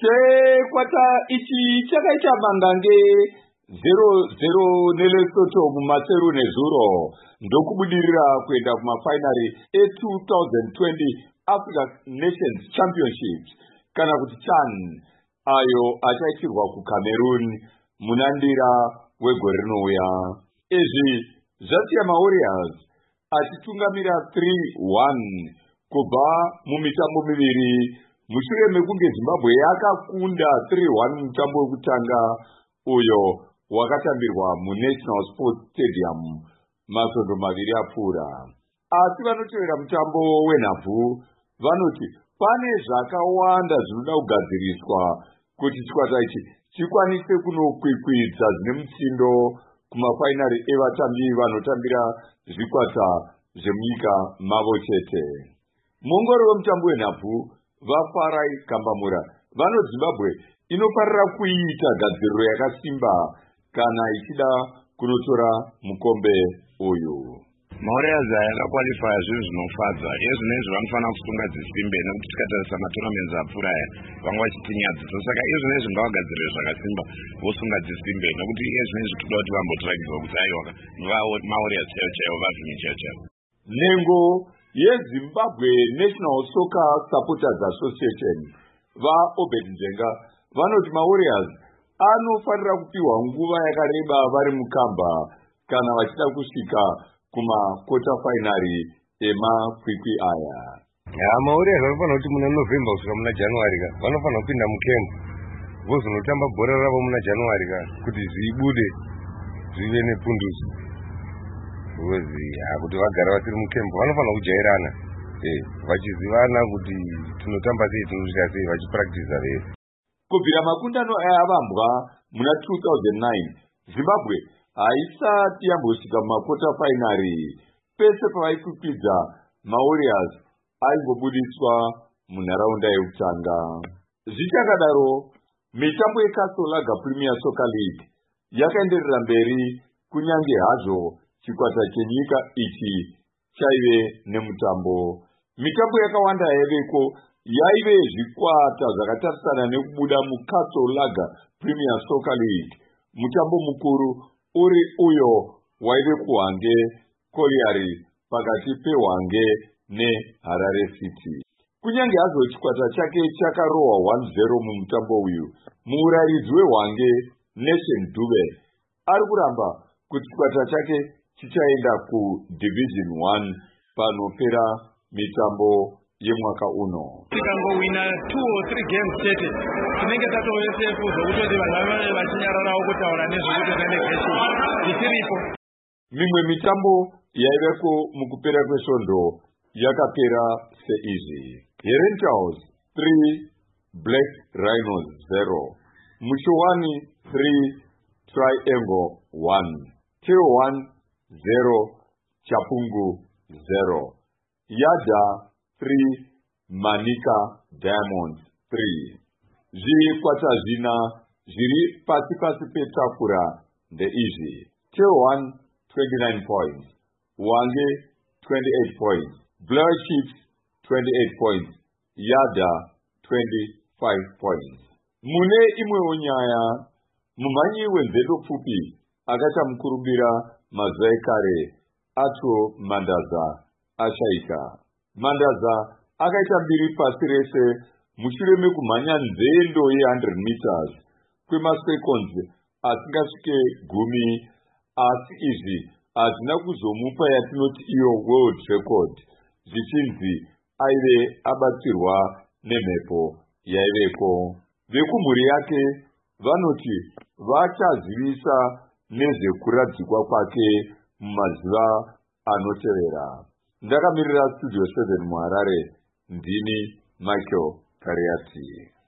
chekwata ichi chakaita mangange 0-0 neLesotho mumaseru nezuro ndokubudirira kuenda kumafinari e2020 Africa Nations Championships kana kuti CHAN ayo achaitirwa kuCameroon munandira wegore rinouya. Izvi zvasiya maWarriors achitungamira 3-1 kubva mumitambo miviri mushure mekunge Zimbabwe yakakunda 3-1 mutambo wekutanga uyo wakatambirwa muNational Sports Stadium masvondo maviri apfuura. Asi vanotevera mutambo wenhabvu vanoti pane zvakawanda zvinoda kugadziriswa kuti chikwata ichi chikwanise kunokwikwidza zvine mutsindo kumafainari evatambi vanotambira zvikwata zvemunyika mavo chete. Muongori wemutambo wenhabvu vaFarai Kambamura vanoti Zimbabwe inofarira kuita gadziriro yakasimba kana ichida kunotora mukombe uyu. Mauriyas yakakwalifaya zvinhu zvinofadza. Izvinezvi vanofanira kusunga dzisimbe nekuti tikatarisa matournaments apfuura aya vanga vachitinyadzisa. Saka izvinezvi ngavagadzirire zvakasimba vosunga dzisimbe nekuti izvinezvi toda kuti vambotiragidza kuti aiwa mauriyas chaivo chaivo vavhimi chaivo chaivo. Nhengo yeZimbabwe National Soccer Supporters Association vaObed Njenga vanoti maWarriors anofanira kupiwa nguva yakareba vari mukamba kana vachida kusvika kumakota finari emakwikwi aya. maWarriors vanofanira kuti muna November kusvika muna January vanofanira kupinda mukempu vozonotamba bhora ravo muna January kuti zvibude zvive nepunduso. Kuti vagara vasiri mukempu vanofanira kujairana vachizivana kuti tinotamba sei tinosvika sei vachipractiza vese. Kubvira makundano aya avambwa muna 2009 Zimbabwe haisati yambosvika mumakota finari. Pese pavaikwikwidzwa maWarriors aingobudiswa munharaunda yekutanga. Zvichakadaro mitambo yeCastle Lager Premier Soccer League yakaenderera mberi kunyange hazvo chikwata chenyika ichi chaive nemutambo. Mitambo yakawanda yaiveko yaive zvikwata zvakatarisana nekubuda muCastle Lager Premier Soccer League. Mutambo mukuru uri uyo waive kuHwange Colliery pakati peHwange neHarare City. Kunyange hazvo chikwata chake chakarohwa 1-0 mumutambo uyu, muurayiridzi weHwange Nation Dube ari kuramba kuti chikwata chake chichaenda kuDivision 1 panopera mitambo yemwaka uno. Tikangowina 2 or 3 games chete tinenge tatovesefu zvokutoti vanhu vave vachinyararawo kutaura nezvekutorelegation ichiripo. Mimwe mitambo yaiveko mukupera kwesvondo yakapera seizvi: Herentals 3 Black Rhinos 0, Mushowani 3 Triangle 1, K1 0 Chapungu 0, Yada 3 Manika Diamonds 3. Zvikwata zvina zviri pasi petafura ndeizvi: K1 29 points, Hwange 28 points, Blair Chiefs 28 points, Yada 25 points. Mune imwewo nyaya, mumhanyi wenzeto pfupi akaita mukurumbira mazuva ekare acho Mandaza ashaika. Mandaza akaita mbiri pasi rese mushure mekumhanya nzendo ye100 meters kwemaseconds asingasvike 10, asi izvi hazvina kuzomupa yatinoti iyo world record, zvichinzi aive abatsirwa nemhepo yaiveko. Vekumhuri yake vanoti vachazivisa nezvekuradzikwa kwake mumazuva anotevera. Ndakamirira Studio 7 muHarare, ndini Michael Kariati.